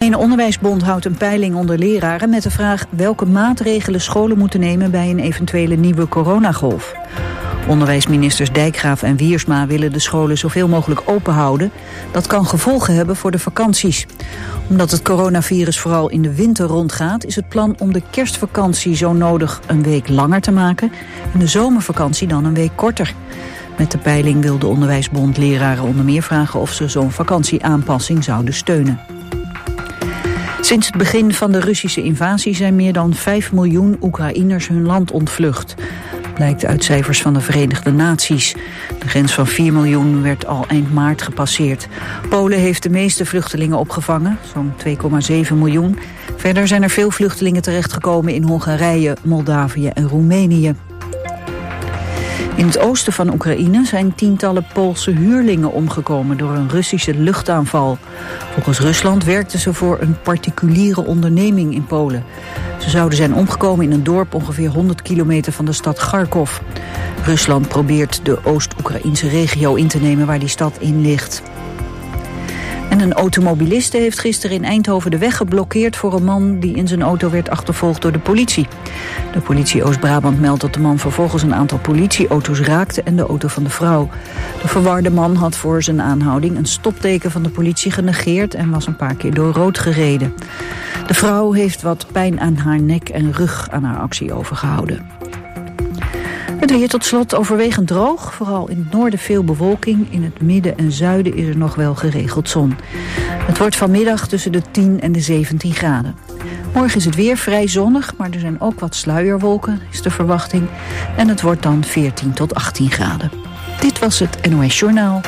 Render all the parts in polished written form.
Algemene Onderwijsbond houdt een peiling onder leraren met de vraag welke maatregelen scholen moeten nemen bij een eventuele nieuwe coronagolf. Onderwijsministers Dijkgraaf en Wiersma willen de scholen zoveel mogelijk open houden. Dat kan gevolgen hebben voor de vakanties. Omdat het coronavirus vooral in de winter rondgaat, is het plan om de kerstvakantie zo nodig een week langer te maken en de zomervakantie dan een week korter. Met de peiling wil de Onderwijsbond leraren onder meer vragen of ze zo'n vakantieaanpassing zouden steunen. Sinds het begin van de Russische invasie zijn meer dan 5 miljoen Oekraïners hun land ontvlucht. Blijkt uit cijfers van de Verenigde Naties. De grens van 4 miljoen werd al eind maart gepasseerd. Polen heeft de meeste vluchtelingen opgevangen, zo'n 2,7 miljoen. Verder zijn er veel vluchtelingen terechtgekomen in Hongarije, Moldavië en Roemenië. In het oosten van Oekraïne zijn tientallen Poolse huurlingen omgekomen door een Russische luchtaanval. Volgens Rusland werkten ze voor een particuliere onderneming in Polen. Ze zouden zijn omgekomen in een dorp ongeveer 100 kilometer van de stad Kharkov. Rusland probeert de Oost-Oekraïnse regio in te nemen waar die stad in ligt. En een automobiliste heeft gisteren in Eindhoven de weg geblokkeerd voor een man die in zijn auto werd achtervolgd door de politie. De politie Oost-Brabant meldt dat de man vervolgens een aantal politieauto's raakte en de auto van de vrouw. De verwarde man had voor zijn aanhouding een stopteken van de politie genegeerd en was een paar keer door rood gereden. De vrouw heeft wat pijn aan haar nek en rug aan haar actie overgehouden. Het weer tot slot overwegend droog. Vooral in het noorden veel bewolking. In het midden en zuiden is er nog wel geregeld zon. Het wordt vanmiddag tussen de 10 en de 17 graden. Morgen is het weer vrij zonnig, maar er zijn ook wat sluierwolken, is de verwachting. En het wordt dan 14 tot 18 graden. Dit was het NOS Journaal.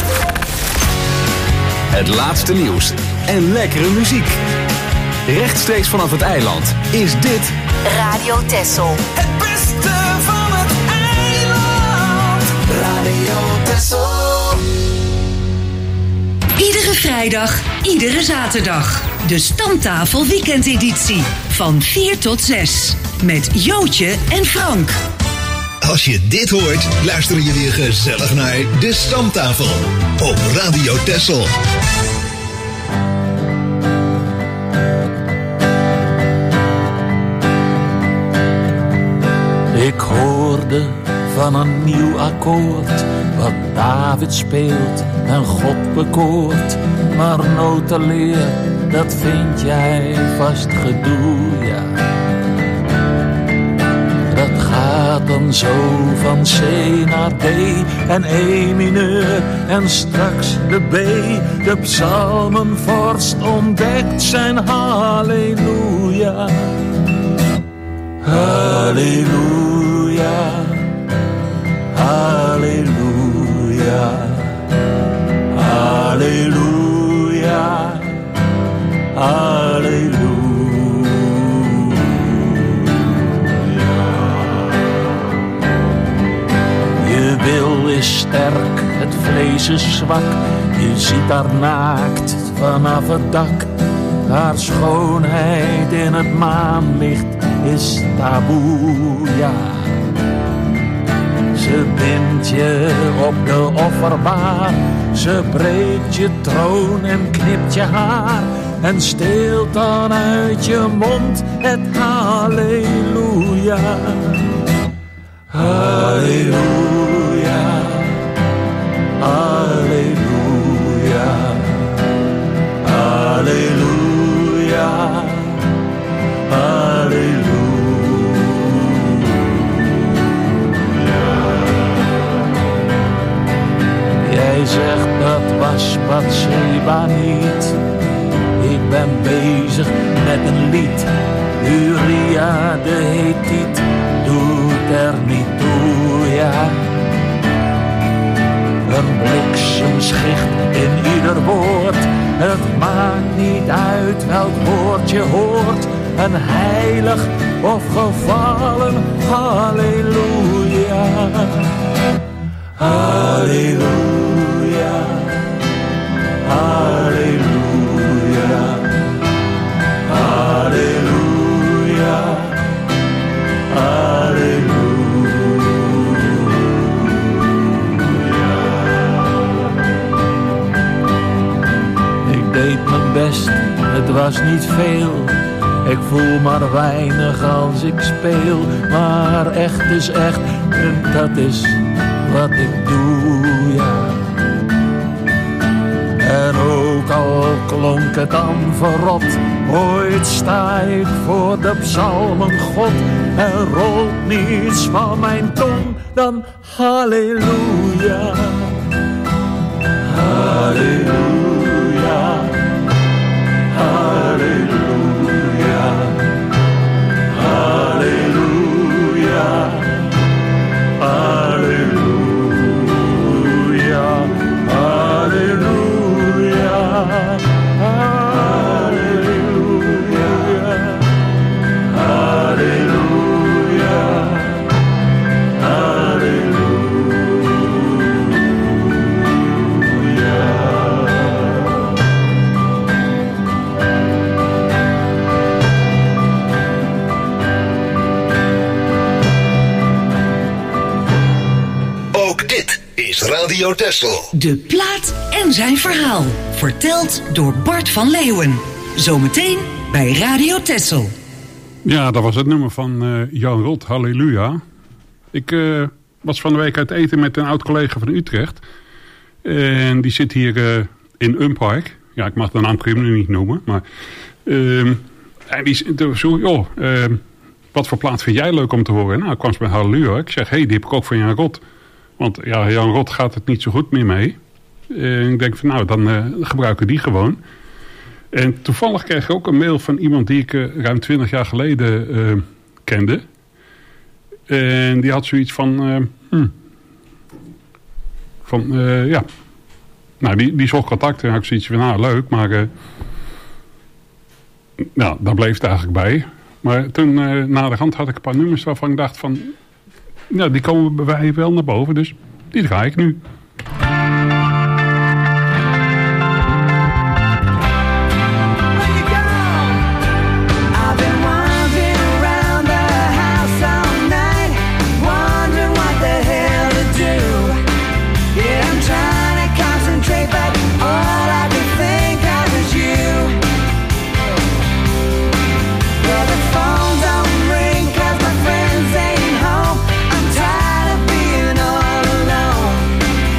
Het laatste nieuws en lekkere muziek. Rechtstreeks vanaf het eiland is dit Radio Texel. Het beste van het eiland. Radio Texel. Iedere vrijdag, iedere zaterdag. De Stamtafel weekendeditie. Van 4 tot 6. Met Jootje en Frank. Als je dit hoort, luister je weer gezellig naar de Stamtafel. Op Radio Texel. Ik hoorde van een nieuw akkoord, wat David speelt en God bekoort. Maar notenleer, dat vind jij vast gedoe, ja. Dat gaat dan zo van C naar D en E mineur en straks de B. De psalmenvorst ontdekt zijn halleluja. Halleluja, halleluja, halleluja, halleluja. Je wil is sterk, het vlees is zwak. Je ziet haar naakt vanaf het dak. Haar schoonheid in het maanlicht is taboe, ja. Ze bindt je op de offerbaar. Ze breekt je troon en knipt je haar. En steelt dan uit je mond het halleluja. Halleluja, halleluja, halleluja, halleluja. Jij zegt dat was Batseba niet. Ik ben bezig met een lied. Uria de Hethiet doet er niet toe, ja. Een bliksemschicht in ieder woord. Het maakt niet uit welk woord je hoort. Een heilig of gevallen halleluja. Halleluja, halleluja, halleluja, halleluja. Ik deed mijn best, het was was niet veel. Ik voel maar weinig als ik speel. Maar echt is echt en dat is wat ik doe, ja. En ook al klonk het dan verrot, ooit sta ik voor de psalmen God. Er rolt niets van mijn tong dan halleluja. Halleluja. Halleluja. Halleluja. Halleluja. Halleluja. Halleluja. Halleluja. Ook dit is Radio Texel. De plaat en zijn verhaal. Verteld door Bart van Leeuwen. Zometeen bij Radio Texel. Ja, dat was het nummer van Jan Rot, Halleluja. Ik was van de week uit eten met een oud collega van Utrecht. En die zit hier in Umpark. Ja, ik mag de naam nu niet noemen. Maar, en die zo, joh, wat voor plaat vind jij leuk om te horen? Nou, ik kwam ze met Halleluja. Ik zeg, die heb ik ook van Jan Rot. Want ja, Jan Rot gaat het niet zo goed meer mee. En ik denk van, nou, dan gebruiken we die gewoon. En toevallig kreeg ik ook een mail van iemand die ik ruim 20 jaar geleden kende. En die had zoiets van... ja. Nou, die zocht contact en had ik zoiets van, nou, leuk, maar... nou, daar bleef het eigenlijk bij. Maar toen, na de hand had ik een paar nummers waarvan ik dacht van... Nou, die komen bij mij wel naar boven, dus die draai ik nu. Tired of being all alone.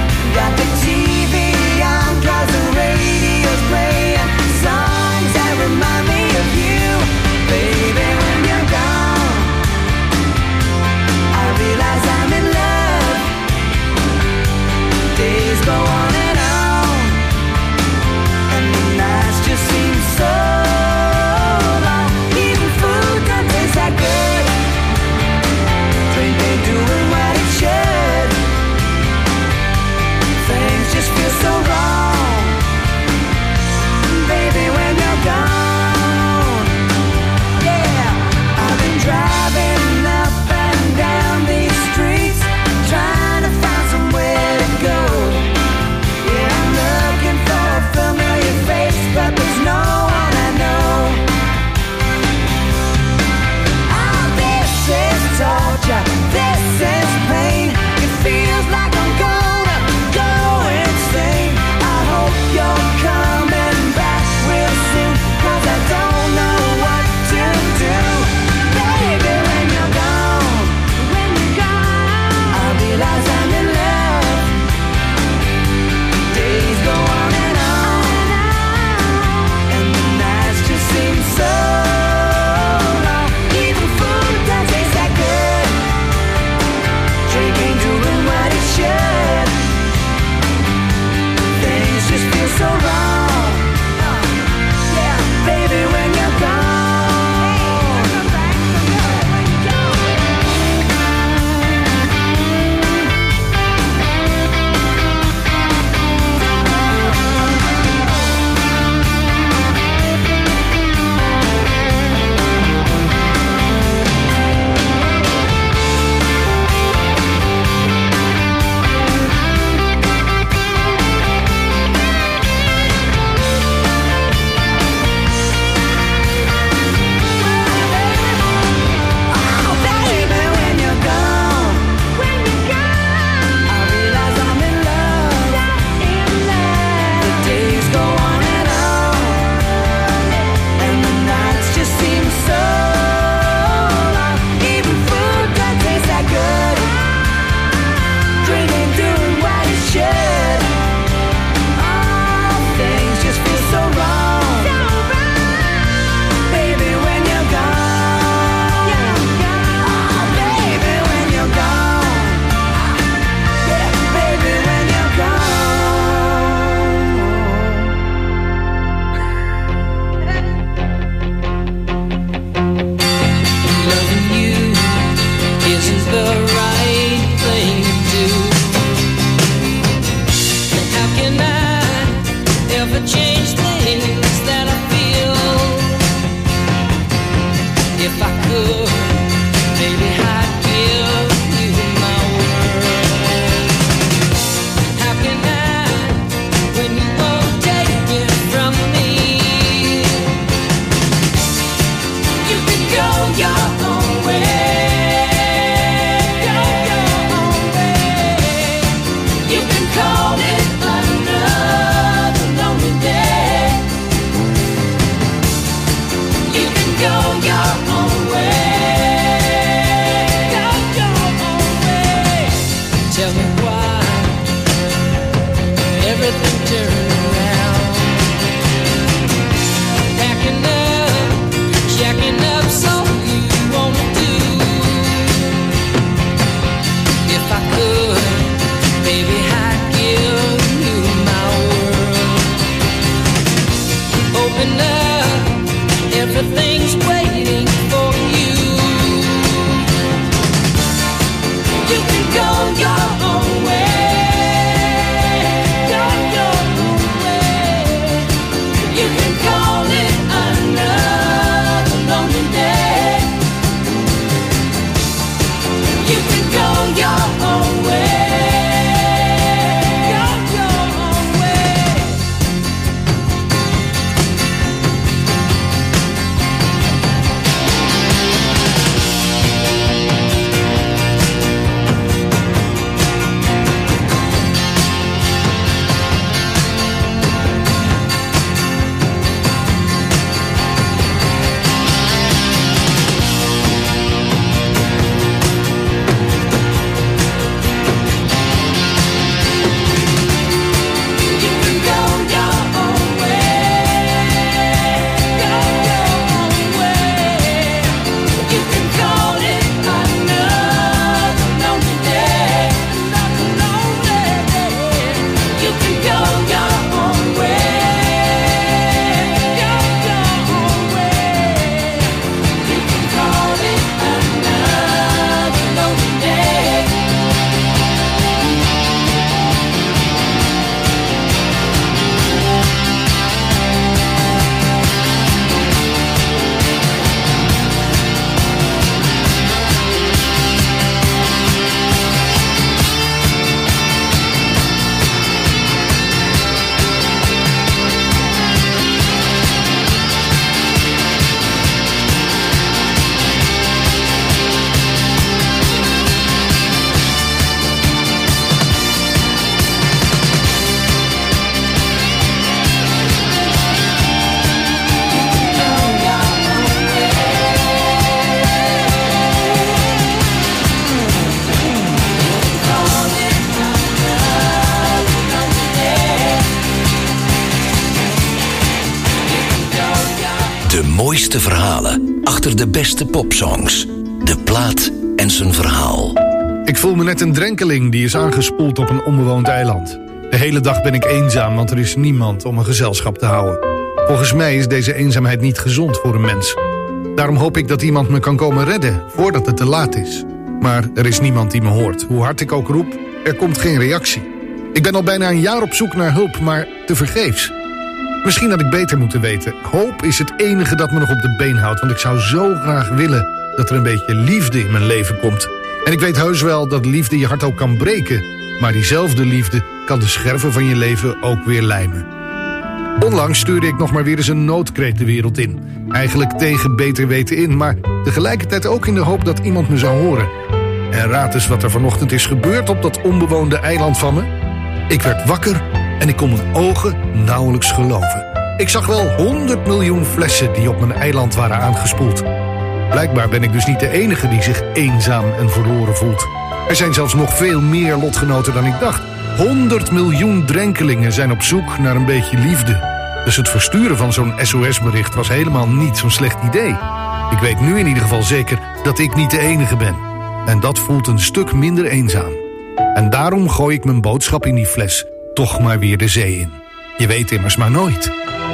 mooiste verhalen achter de beste popsongs. De plaat en zijn verhaal. Ik voel me net een drenkeling die is aangespoeld op een onbewoond eiland. De hele dag ben ik eenzaam, want er is niemand om een gezelschap te houden. Volgens mij is deze eenzaamheid niet gezond voor een mens. Daarom hoop ik dat iemand me kan komen redden, voordat het te laat is. Maar er is niemand die me hoort. Hoe hard ik ook roep, er komt geen reactie. Ik ben al bijna een jaar op zoek naar hulp, maar tevergeefs. Misschien had ik beter moeten weten. Hoop is het enige dat me nog op de been houdt, want ik zou zo graag willen dat er een beetje liefde in mijn leven komt. En ik weet heus wel dat liefde je hart ook kan breken, maar diezelfde liefde kan de scherven van je leven ook weer lijmen. Onlangs stuurde ik nog maar weer eens een noodkreet de wereld in. Eigenlijk tegen beter weten in, maar tegelijkertijd ook in de hoop dat iemand me zou horen. En raad eens wat er vanochtend is gebeurd op dat onbewoonde eiland van me. Ik werd wakker en ik kon mijn ogen nauwelijks geloven. Ik zag wel 100 miljoen flessen die op mijn eiland waren aangespoeld. Blijkbaar ben ik dus niet de enige die zich eenzaam en verloren voelt. Er zijn zelfs nog veel meer lotgenoten dan ik dacht. 100 miljoen drenkelingen zijn op zoek naar een beetje liefde. Dus het versturen van zo'n SOS-bericht was helemaal niet zo'n slecht idee. Ik weet nu in ieder geval zeker dat ik niet de enige ben. En dat voelt een stuk minder eenzaam. En daarom gooi ik mijn boodschap in die fles toch maar weer de zee in. Je weet immers maar nooit.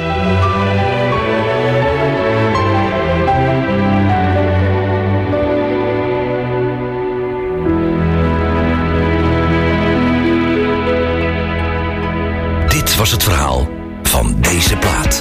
Dit was het verhaal van deze plaat.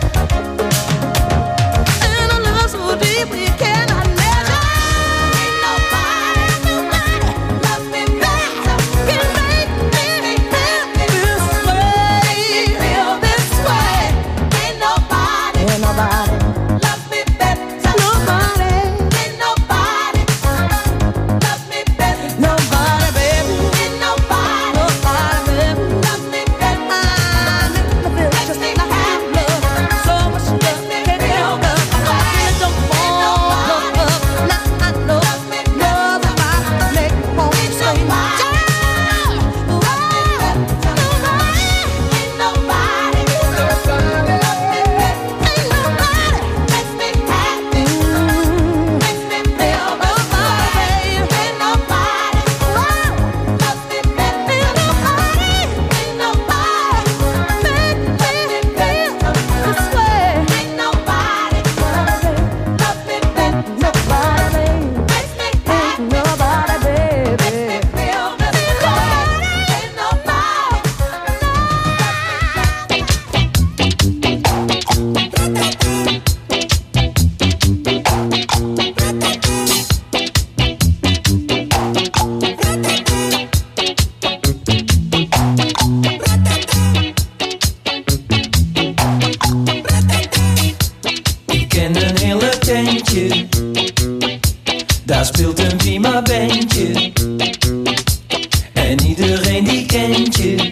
Daar speelt een prima bandje. En iedereen die kent je.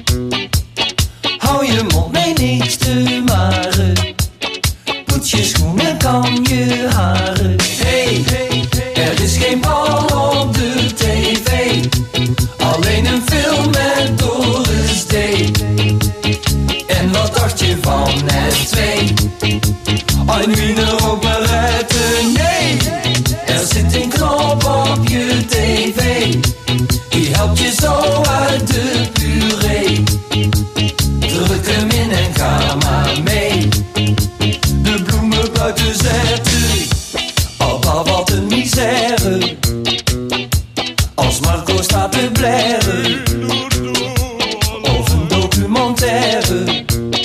Hou je mond, nee niks te maren. Poets je schoenen, kam je haren. Hey, er is geen bal op de tv. Alleen een film met Doris D. En wat dacht je van het 2? Een wiener operette, nee. Er zit een knop op je tv. Die helpt je zo uit de puree. Druk hem in en ga maar mee. De bloemen buiten zetten. Papa, wat een misère. Als Marco staat te blaren. Of een documentaire.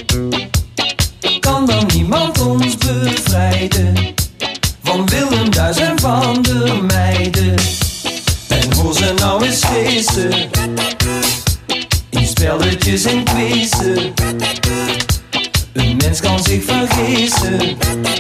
Kan dan niemand ons bevrijden van Willem Duis en van de meiden? En hoor ze nou eens feesten in spelletjes en quizzen. Een mens kan zich vergissen,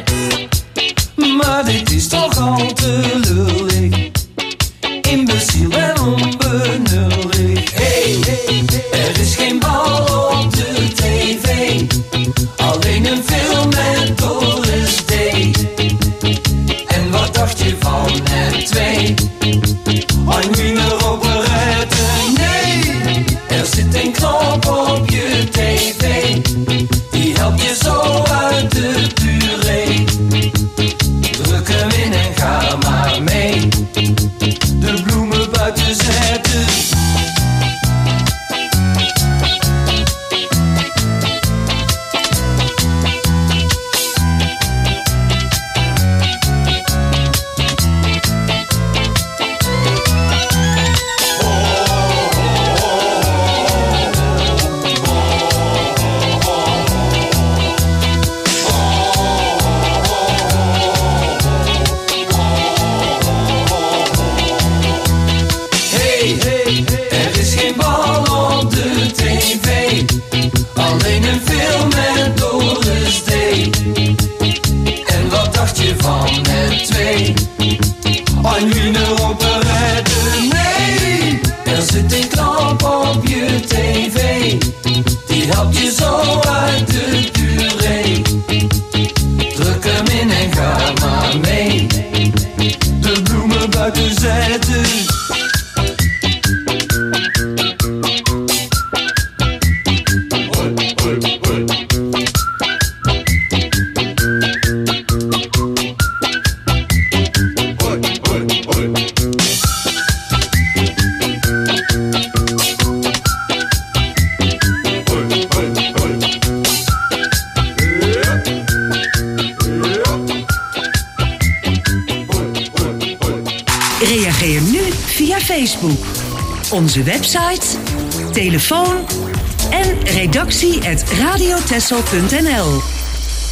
maar dit is toch al te lullig. Imbeciel en onbenullig. Hey, er is geen bal op de tv. Alleen een film met Doris D. En wat dacht je van het 2? Een wiener operette, nee. Er zit een knop op je tv. Die helpt je zo uit de puree. Druk hem in en ga maar mee. De bloemen buiten zetten. Alleen een film met Doris D. En wat dacht je van het 2? Een wiener operette, nee. Er zit een knop op je tv. Die helpt je zo uit de puree. Druk hem in en ga maar mee. De bloemen buiten zetten. Reageer nu via Facebook, onze website, telefoon en redactie@radiotessel.nl.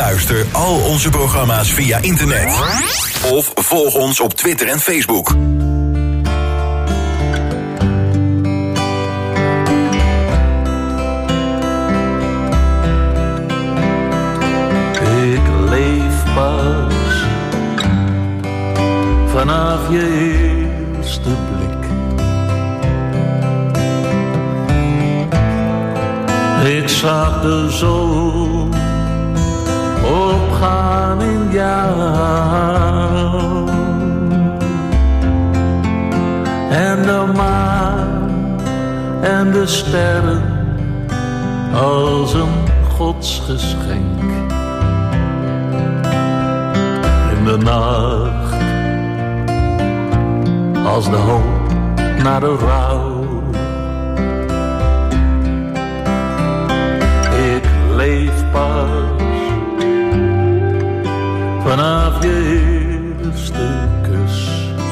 Beluister al onze programma's via internet. Of volg ons op Twitter en Facebook. Ik leef pas vanaf je eerste blik. Ik zag de zon opgaan in jou en de maan en de sterren als een godsgeschenk. In de nacht als de hoop naar de rouw. Ik leef pas vanaf je eerste kus.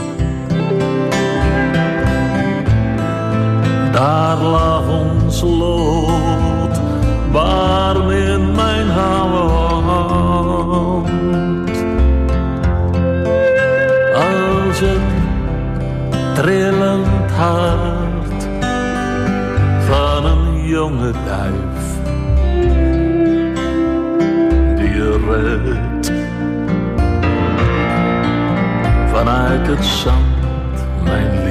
Daar lag ons lot warm in mijn hand. Als een trillend hart van een jonge duif die je redt vanuit het zand, mijn lief.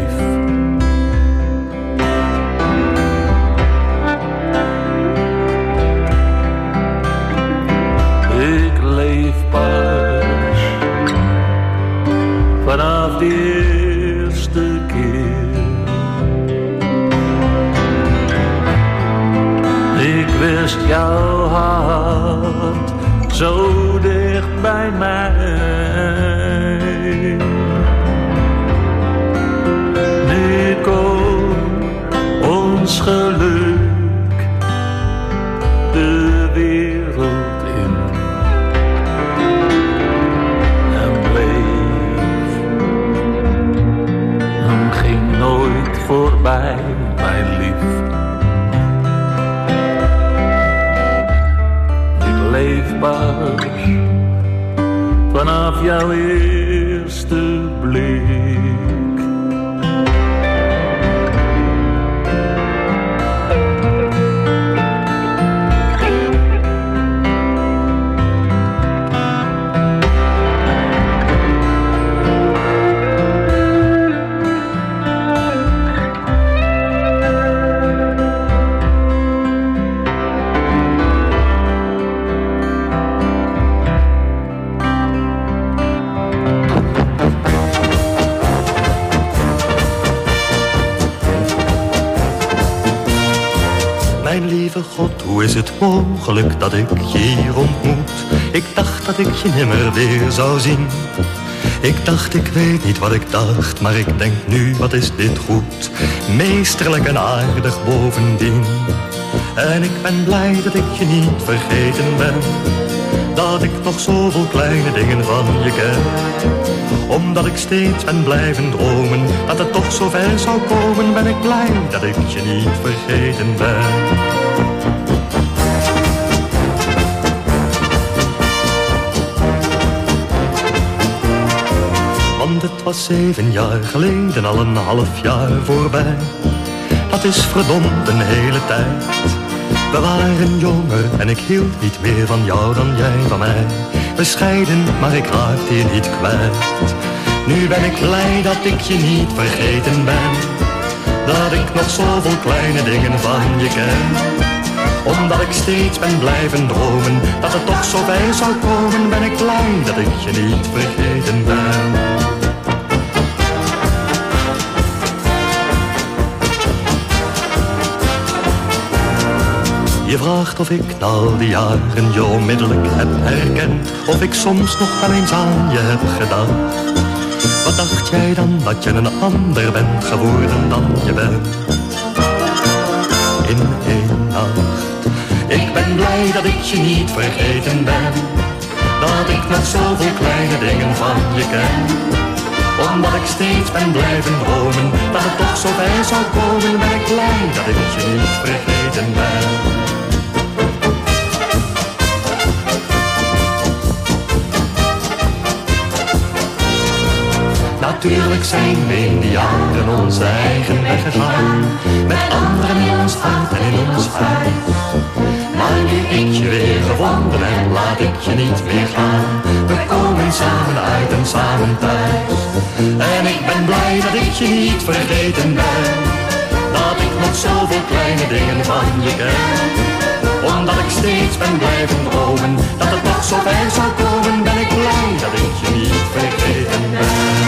Ik leef pas vanaf die eerste keer. Ik wist jouw hart zo dicht bij mij. Nu kon ons geluk de wereld in en bleef en ging nooit voorbij, mijn lief. Ik leef pas vanaf jouw eerste blik. God, hoe is het mogelijk dat ik je hier ontmoet? Ik dacht dat ik je nimmer weer zou zien. Ik dacht, ik weet niet wat ik dacht, maar ik denk nu, wat is dit goed? Meesterlijk en aardig bovendien. En ik ben blij dat ik je niet vergeten ben. Dat ik nog zoveel kleine dingen van je ken. Omdat ik steeds ben blijven dromen dat het toch zo ver zou komen, ben ik blij dat ik je niet vergeten ben. Want het was 7 jaar geleden, al een half jaar voorbij. Dat is verdomd een hele tijd. We waren jonger en ik hield niet meer van jou dan jij van mij. Bescheiden, maar ik raakte je niet kwijt. Nu ben ik blij dat ik je niet vergeten ben. Dat ik nog zoveel kleine dingen van je ken. Omdat ik steeds ben blijven dromen dat het toch zo ver zou komen, ben ik blij dat ik je niet vergeten ben. Je vraagt of ik na al die jaren je onmiddellijk heb herkend, of ik soms nog wel eens aan je heb gedacht. Wat dacht jij dan, dat je een ander bent geworden dan je bent? In 1 nacht. Ik ben blij dat ik je niet vergeten ben. Dat ik nog zoveel kleine dingen van je ken. Omdat ik steeds ben blijven dromen dat het toch zo ver zou komen, ben ik blij dat ik je niet vergeten ben. Natuurlijk zijn we in de jaren onze eigen weg gegaan, met anderen in ons hart en in ons huis. Maar nu ik je weer gevonden en laat ik je niet meer gaan. We komen samen uit en samen thuis. En ik ben blij dat ik je niet vergeten ben, dat ik nog zoveel kleine dingen van je ken. Omdat ik steeds ben blijven dromen, dat het nog zo ver zou komen, ben ik blij dat ik je niet vergeten ben.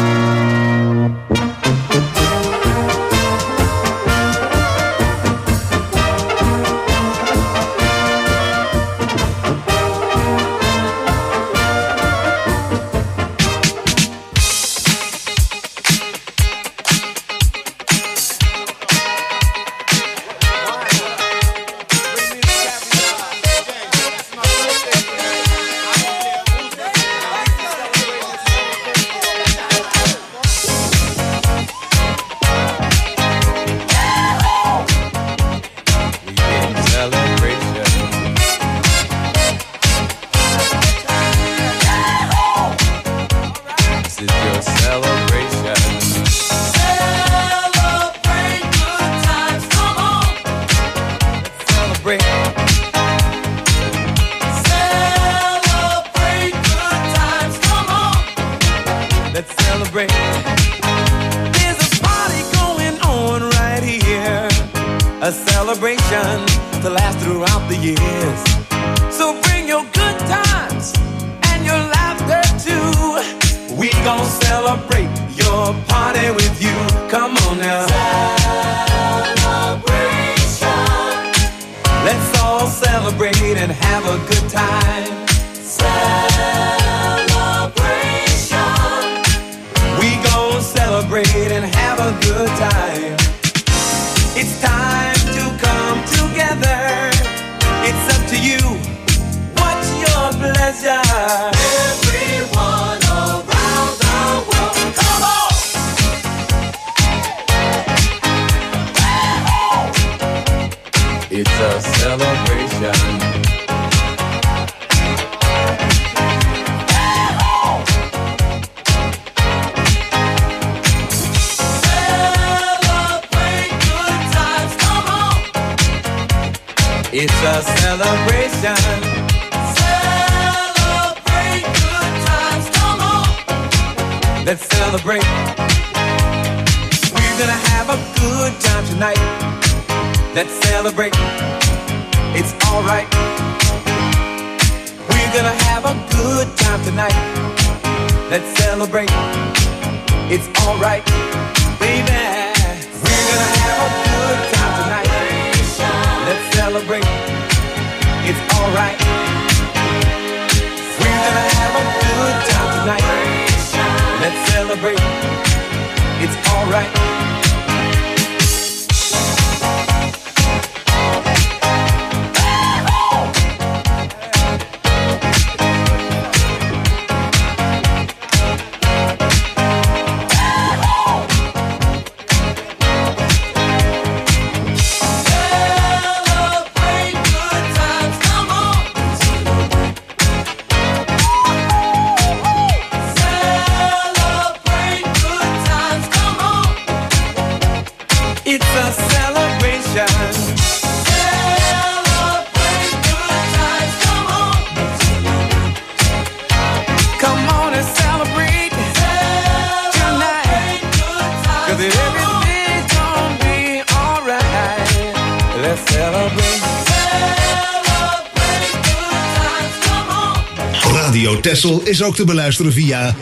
Radio Texel is ook te beluisteren via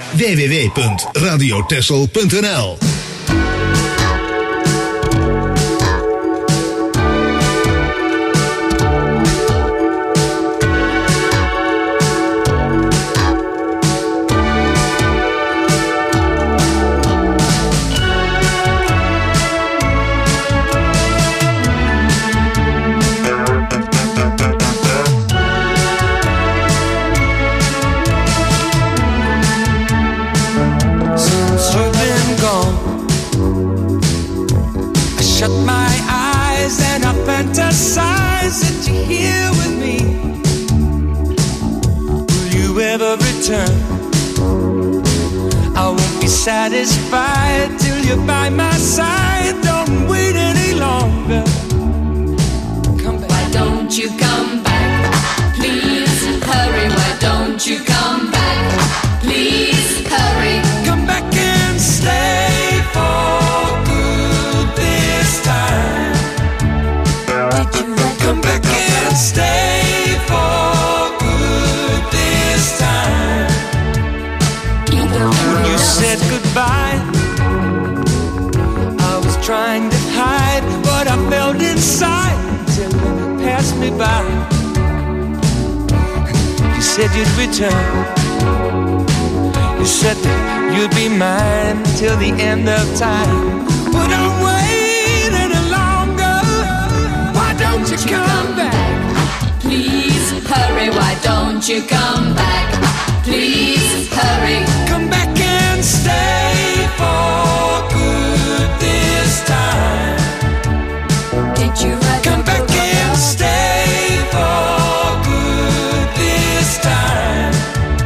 www.radiotexel.nl. satisfied till you're by my side. Don't wait any longer. Come back. Why don't you come back? Please hurry. Why don't you come back? Please hurry. Come back and stay for good this time. Did you come back and stay for good this time? When you said goodbye, I was trying to hide what I felt inside until you passed me by. You said you'd return. You said that you'd be mine till the end of time. But I'm waiting any longer. Why don't you come back? Please hurry. Why don't you come back? Please hurry. Come back and stay for good this time. Did you come back and stay for good this time?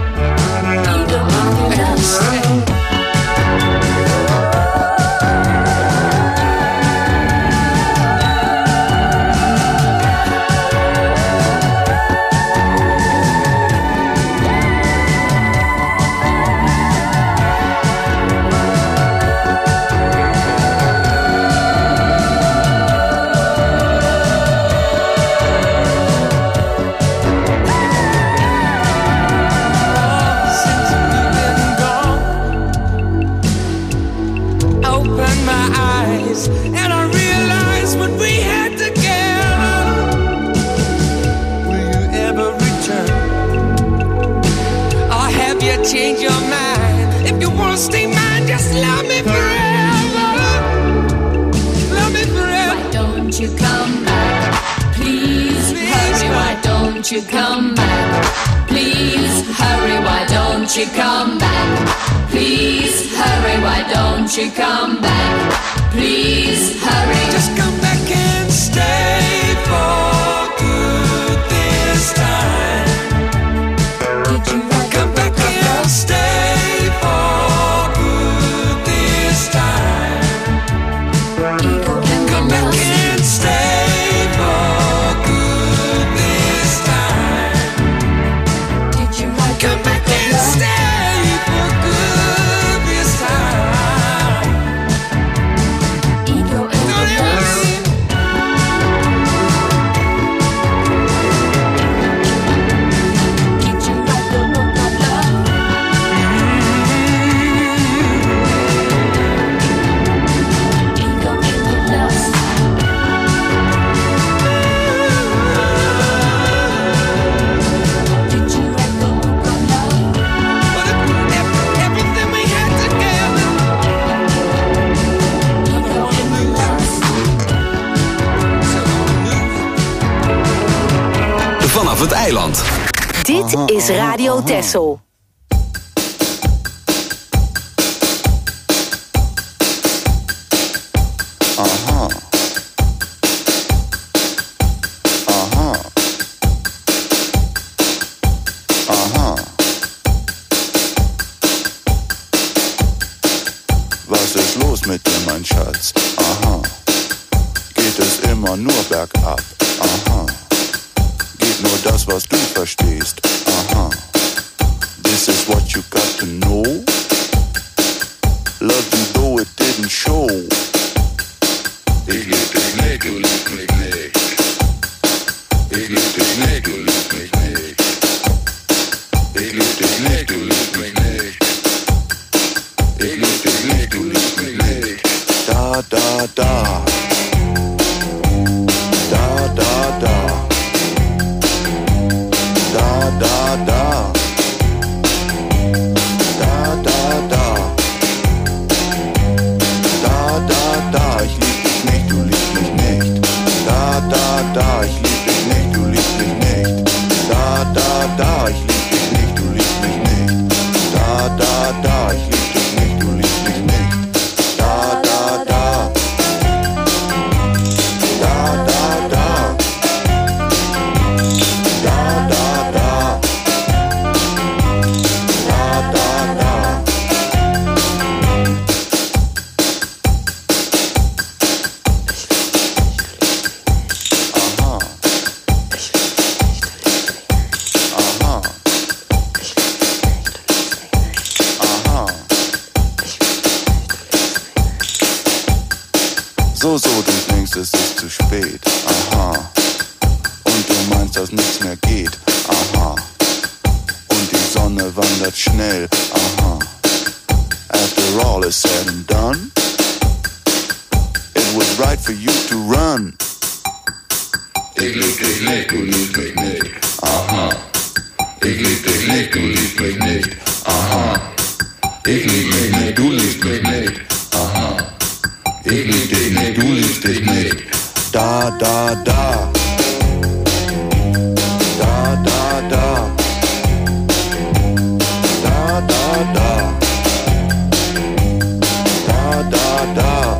And I realized what we had together. Will you ever return? Or have you changed your mind? If you wanna stay mine, just love me forever. Love me forever. Why don't you come back? Please hurry. Why don't you come back? Please hurry. Why don't you come back? Please hurry. Why don't you come back? Please hurry. Just come back and stay for good this time. Did you come back and stay for good this time? Come back and stay for good this time. Did you come back and stay for good this time? Vanaf het eiland. Dit is Radio Texel. Was ist los mit dir, mein Schatz? Aha. Geht es immer nur bergab? Aha. Nur das, was du verstehst. Aha. This is what you got to know. Love you though it didn't show. Ich lieb dich nicht, du liebst mich nicht. Ich lieb dich nicht, du liebst mich nicht. Ich lieb dich nicht, du liebst mich nicht. Ich lieb dich nicht, du liebst mich nicht. Da, da, da. Da, da, da. Da, da, da. Da, da, da. Da, da, da. Ich lieb dich nicht, du liebst mich nicht. Da, da, da. Ich lieb dich nicht, du liebst mich nicht. Da, da, da. Ich lieb dich nicht, du liebst mich nicht. Da, da, da. Ich lieb dich nicht, du liebst mich nicht. Da, da, da. So, du denkst, es ist zu spät, aha. Und du meinst, dass nichts mehr geht, aha. Und die Sonne wandert schnell, aha. After all is said and done, it was right for you to run. Ich lieb dich nicht, du liebst mich nicht, aha. Ich lieb dich nicht, du liebst mich nicht, aha. Ich lieb dich nicht, du liebst mich nicht, aha. Ich lieb dich nicht, du liebst dich nicht. Da, da, da. Da, da, da. Da, da, da. Da, da, da.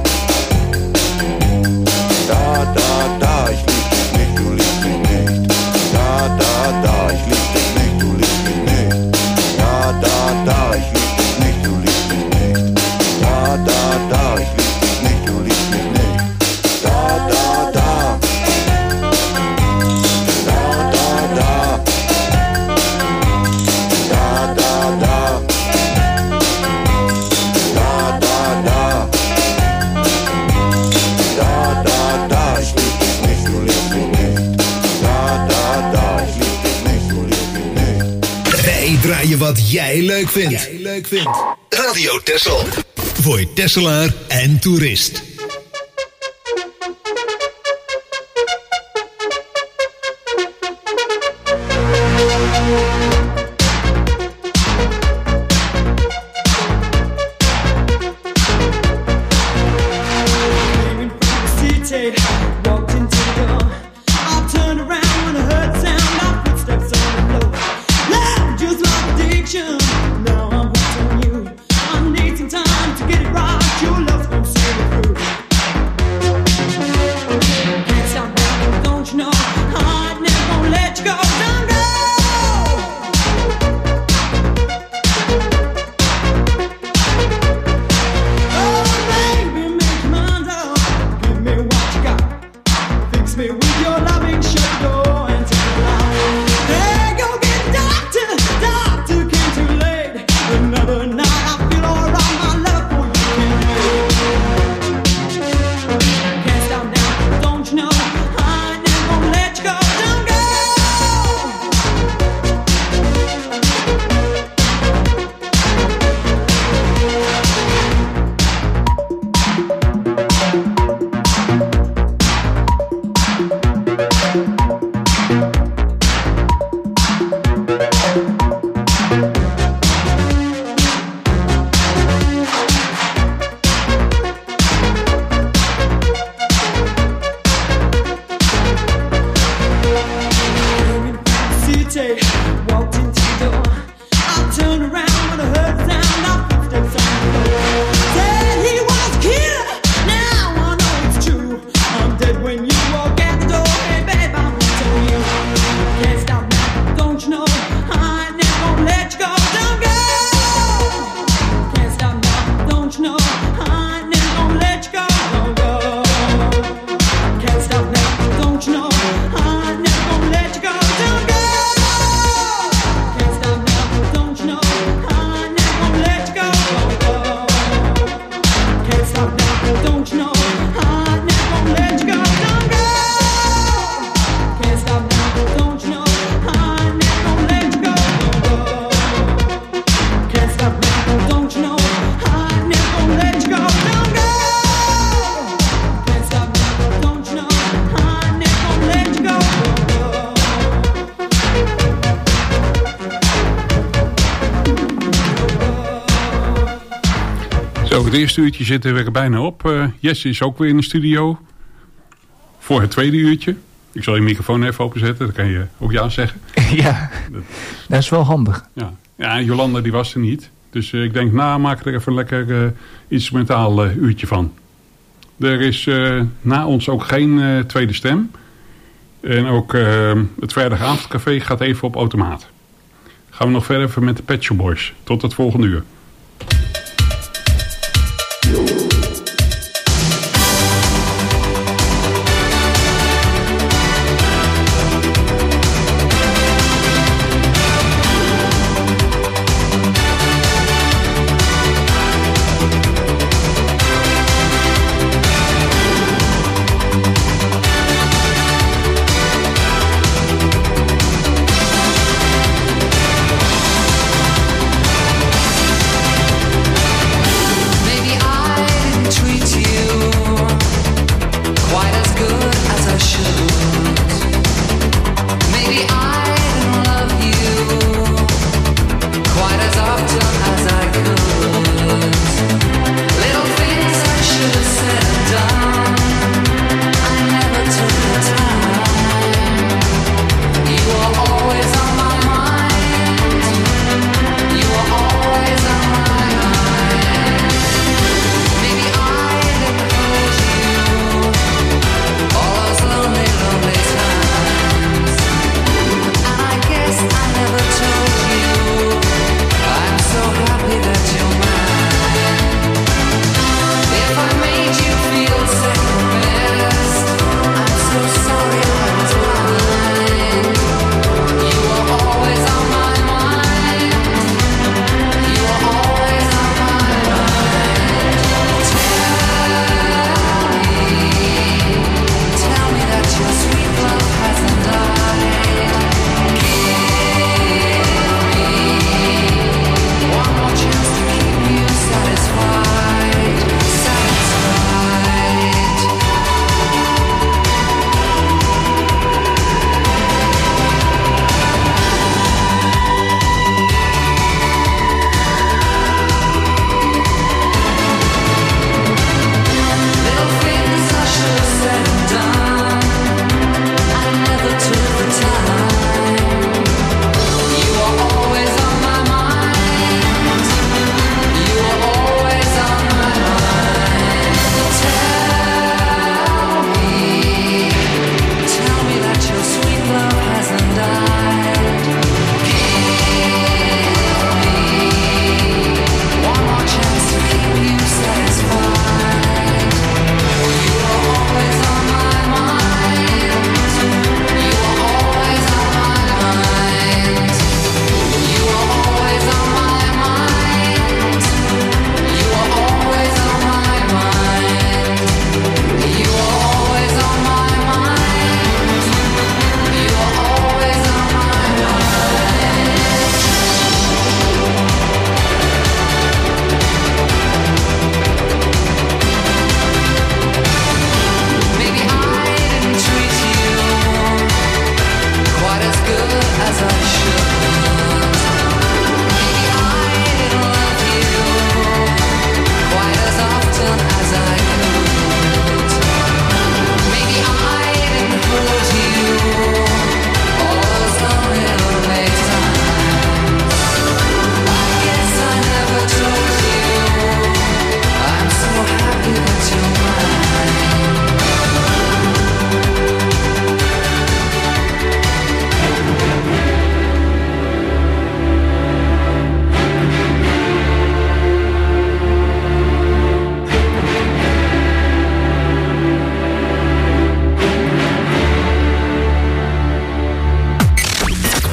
Da, da, da. Ich lieb dich nicht, du liebst mich nicht. Da, da, da. Ich lieb dich nicht, du liebst mich nicht. Da, da, da. Ich lieb dich nicht, du liebst mich nicht. Da, da, da. Ich lieb dich nicht, du liebst mich nicht. Da, da, da. Da, da, da. Da, da, da. Da, da, da. Da, da, da. Ich lieb dich nicht, du liebst mich niet. Da, da, da. Ich lieb dich nicht, du liebst mich niet. Wij draaien wat jij leuk vindt. Radio Texel. Voor Tesselaar en toerist. Walked into the door. I turned around when I heard the sound of footsteps on the floor. Love just like addiction. Now I'm hooked on you. I need some time to get it right. Your love's gonna see me through. Can't stop now, don't you know? I never gonna let you go. Don't go. Oh baby, make your mind up. Give me what you got. Fix me with your loving, shut the door and take it out. Hey, go get the doctor, doctor came too late. Another night I feel alright, my love for you can't wait. Can't stop now, don't you know? I never gonna let you go, don't go. City, walked into the door. I turned around when I heard the sound of footsteps on the floor. Said he was a killer, now I know it's true. I'm dead when you walk out the door. Hey babe, I won't tell you. Can't stop now, don't you know? I never gonna let you go, don't go. Can't stop now, don't you know? I never gonna let you go, don't go. Can't stop now, don't you know? I never gonna let you go, don't go. Can't stop now, don't you know? I never gonna let you go, don't go. Can't stop now, don't you know? I never gonna let you go, don't go. Can't stop now, don't you know? I never gonna let you go, don't go. Can't stop now, don't you know? I never gonna let you go, don't go. Can't stop now, don't you know? I never gonna let you go, don't go. Zo, het eerste uurtje zit er weer bijna op. Jesse is ook weer in de studio. Voor het tweede uurtje. Ik zal je microfoon even openzetten, dan kan je ook ja zeggen. Ja, dat is wel handig. Ja, ja, Jolanda die was er niet. Dus ik denk, maak er even een lekker instrumentaal uurtje van. Er is na ons ook geen tweede stem. En ook het vrijdagavondcafé gaat even op automaat. Gaan we nog verder even met de Pet Shop Boys. Tot het volgende uur.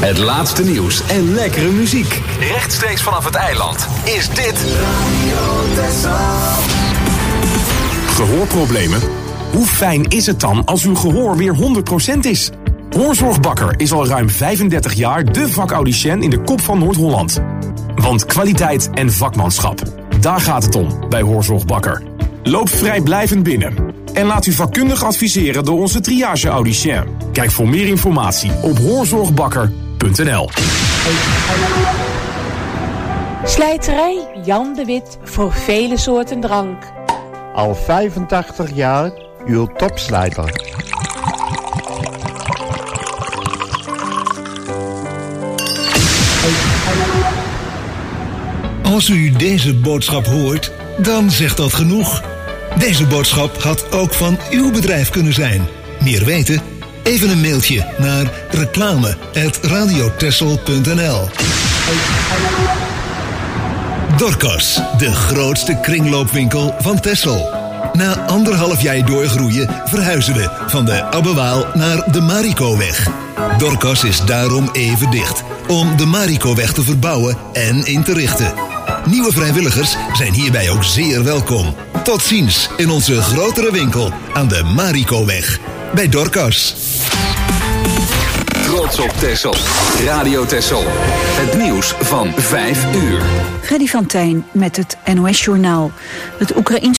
Het laatste nieuws en lekkere muziek. Rechtstreeks vanaf het eiland is dit Gehoorproblemen? Hoe fijn is het dan als uw gehoor weer 100% is? Hoorzorg Bakker is al ruim 35 jaar de vakaudiënt in de kop van Noord-Holland. Want kwaliteit en vakmanschap, daar gaat het om bij Hoorzorg Bakker. Loop vrijblijvend binnen en laat u vakkundig adviseren door onze triage-audicien. Kijk voor meer informatie op hoorzorgbakker.nl. Slijterij Jan de Wit voor vele soorten drank. Al 85 jaar uw topslijter. Als u deze boodschap hoort, dan zegt dat genoeg. Deze boodschap had ook van uw bedrijf kunnen zijn. Meer weten? Even een mailtje naar reclame@radiotessel.nl. Dorcas, de grootste kringloopwinkel van Texel. Na 1,5 jaar doorgroeien verhuizen we van de Abbewaal naar de Marikoweg. Dorcas is daarom even dicht, om de Marikoweg te verbouwen en in te richten. Nieuwe vrijwilligers zijn hierbij ook zeer welkom. Tot ziens in onze grotere winkel aan de Marikoweg. Bij Dorcas. Trots op Texel. Radio Texel. Het nieuws van 5 uur. Freddy van Tijn met het NOS-journaal. Het Oekraïense